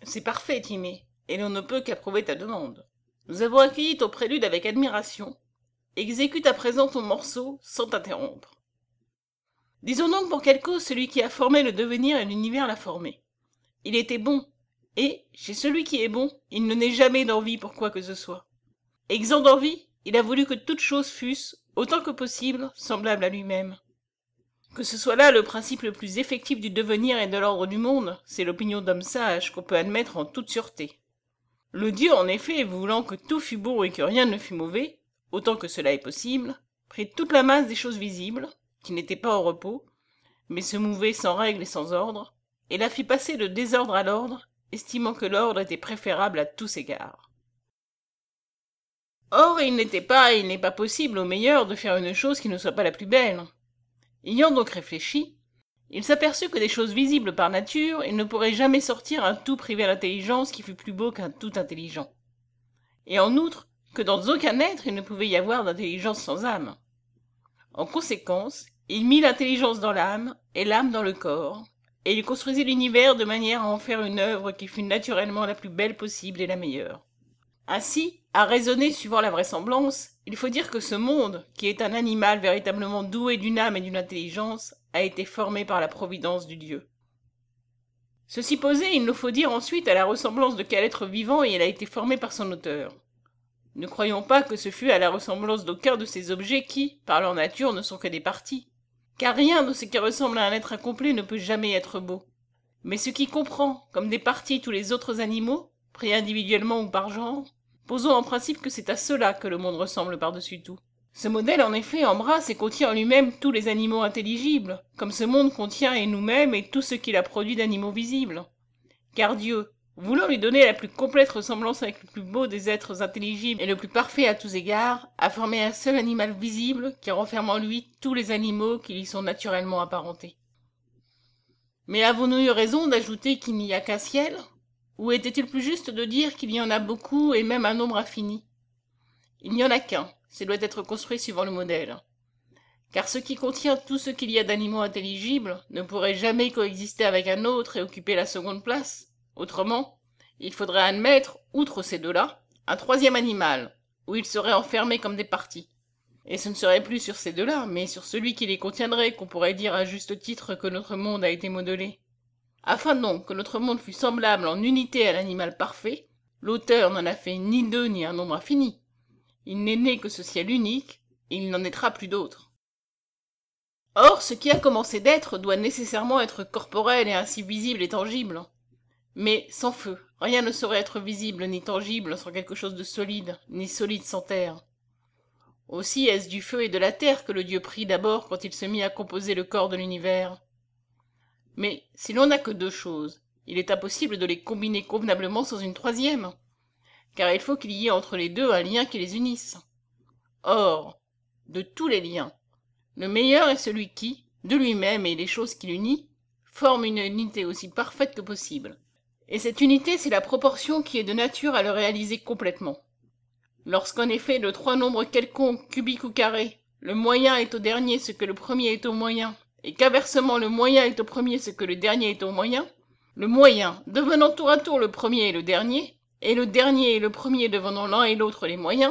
C'est parfait, Timée, et l'on ne peut qu'approuver ta demande. Nous avons accueilli ton prélude avec admiration. Exécute à présent ton morceau sans t'interrompre. Disons donc pour quelle cause celui qui a formé le devenir et l'univers l'a formé. Il était bon, et, chez celui qui est bon, il ne naît jamais d'envie pour quoi que ce soit. Exempt d'envie, il a voulu que toutes choses fussent, autant que possible, semblables à lui-même. Que ce soit là le principe le plus effectif du devenir et de l'ordre du monde, c'est l'opinion d'homme sage qu'on peut admettre en toute sûreté. Le Dieu, en effet, voulant que tout fût beau et que rien ne fût mauvais, autant que cela est possible, prit toute la masse des choses visibles, qui n'étaient pas au repos, mais se mouvaient sans règle et sans ordre, et la fit passer de désordre à l'ordre, estimant que l'ordre était préférable à tous égards. Or, il n'est pas possible au meilleur de faire une chose qui ne soit pas la plus belle. Ayant donc réfléchi, il s'aperçut que des choses visibles par nature, il ne pourrait jamais sortir un tout privé à l'intelligence qui fût plus beau qu'un tout intelligent. Et en outre, que dans aucun être il ne pouvait y avoir d'intelligence sans âme. En conséquence, il mit l'intelligence dans l'âme, et l'âme dans le corps, et il construisit l'univers de manière à en faire une œuvre qui fût naturellement la plus belle possible et la meilleure. Ainsi, à raisonner suivant la vraisemblance, il faut dire que ce monde, qui est un animal véritablement doué d'une âme et d'une intelligence, a été formé par la providence du Dieu. Ceci posé, il nous faut dire ensuite à la ressemblance de quel être vivant il a été formé par son auteur. Ne croyons pas que ce fût à la ressemblance d'aucun de ces objets qui, par leur nature, ne sont que des parties, car rien de ce qui ressemble à un être incomplet ne peut jamais être beau. Mais ce qui comprend, comme des parties tous les autres animaux, pris individuellement ou par genre, posons en principe que c'est à cela que le monde ressemble par-dessus tout. Ce modèle, en effet, embrasse et contient en lui-même tous les animaux intelligibles, comme ce monde contient et nous-mêmes et tout ce qu'il a produit d'animaux visibles. Car Dieu, voulant lui donner la plus complète ressemblance avec le plus beau des êtres intelligibles et le plus parfait à tous égards, a formé un seul animal visible qui renferme en lui tous les animaux qui lui sont naturellement apparentés. Mais avons-nous eu raison d'ajouter qu'il n'y a qu'un ciel ? Ou était-il plus juste de dire qu'il y en a beaucoup et même un nombre infini ? Il n'y en a qu'un, c'est doit être construit suivant le modèle. Car ce qui contient tout ce qu'il y a d'animaux intelligibles ne pourrait jamais coexister avec un autre et occuper la seconde place. Autrement, il faudrait admettre, outre ces deux-là, un troisième animal, où ils seraient enfermés comme des parties. Et ce ne serait plus sur ces deux-là, mais sur celui qui les contiendrait qu'on pourrait dire à juste titre que notre monde a été modelé. Afin donc que notre monde fût semblable en unité à l'animal parfait, l'auteur n'en a fait ni deux ni un nombre infini. Il n'est né que ce ciel unique, et il n'en naîtra plus d'autre. Or, ce qui a commencé d'être doit nécessairement être corporel et ainsi visible et tangible. Mais sans feu, rien ne saurait être visible ni tangible sans quelque chose de solide, ni solide sans terre. Aussi est-ce du feu et de la terre que le Dieu prit d'abord quand il se mit à composer le corps de l'univers. Mais si l'on n'a que deux choses, il est impossible de les combiner convenablement sans une troisième, car il faut qu'il y ait entre les deux un lien qui les unisse. Or, de tous les liens, le meilleur est celui qui, de lui-même et les choses qui l'unit, forme une unité aussi parfaite que possible. Et cette unité, c'est la proportion qui est de nature à le réaliser complètement. Lorsqu'en effet, de trois nombres quelconques, cubiques ou carrés, le moyen est au dernier ce que le premier est au moyen, et qu'inversement le moyen est au premier ce que le dernier est au moyen, le moyen devenant tour à tour le premier et le dernier et le premier devenant l'un et l'autre les moyens,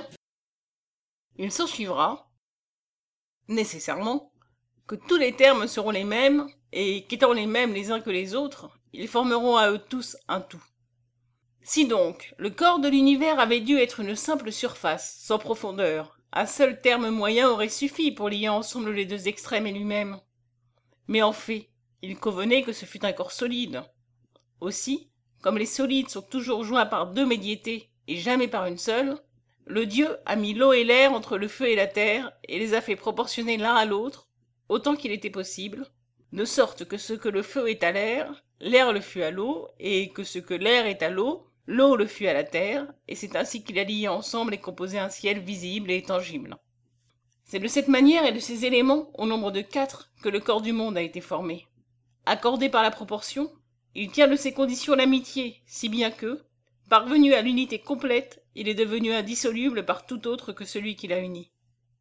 il s'ensuivra, nécessairement, que tous les termes seront les mêmes, et qu'étant les mêmes les uns que les autres, ils formeront à eux tous un tout. Si donc, le corps de l'univers avait dû être une simple surface, sans profondeur, un seul terme moyen aurait suffi pour lier ensemble les deux extrêmes et lui-même. Mais en fait, il convenait que ce fût un corps solide. Aussi, comme les solides sont toujours joints par deux médiétés et jamais par une seule, le Dieu a mis l'eau et l'air entre le feu et la terre et les a fait proportionner l'un à l'autre, autant qu'il était possible, de sorte que ce que le feu est à l'air le fut à l'eau, et que ce que l'air est à l'eau le fut à la terre, et c'est ainsi qu'il a lié ensemble et composé un ciel visible et tangible. C'est de cette manière et de ces éléments, au nombre de 4, que le corps du monde a été formé. Accordé par la proportion, il tient de ces conditions l'amitié, si bien que, parvenu à l'unité complète, il est devenu indissoluble par tout autre que celui qui l'a uni.